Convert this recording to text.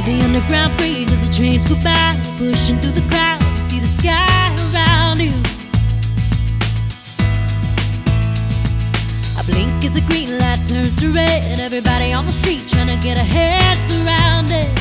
The underground breeze as the trains go by, pushing through the crowd, you see the sky around you. A blink as the green light turns to red, everybody on the street trying to get our heads around it.